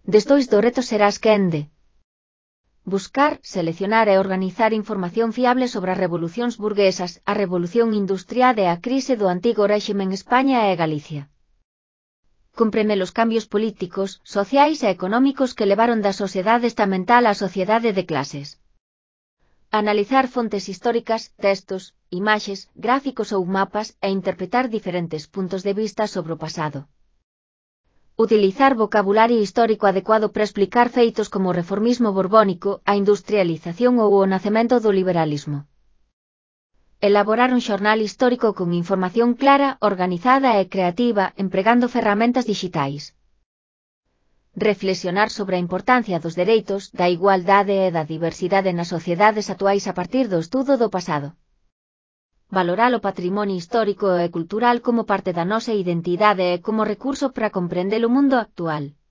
Despois do reto serás quen de buscar, seleccionar e organizar información fiable sobre as revolucións burguesas, a revolución industrial e a crise do antigo réxime en España e Galicia. Comprender os cambios políticos, sociais e económicos que levaron da sociedade estamental á sociedade de clases. Analizar fontes históricas, textos, imaxes, gráficos ou mapas e interpretar diferentes puntos de vista sobre o pasado. Utilizar vocabulario histórico adecuado para explicar feitos como o reformismo borbónico, a industrialización ou o nacemento do liberalismo. Elaborar un xornal histórico con información clara, organizada e creativa, empregando ferramentas digitais. Reflexionar sobre a importancia dos dereitos, da igualdade e da diversidade nas sociedades actuais a partir do estudo do pasado. Valorar o patrimonio histórico e cultural como parte da nosa identidade e como recurso para comprender o mundo actual.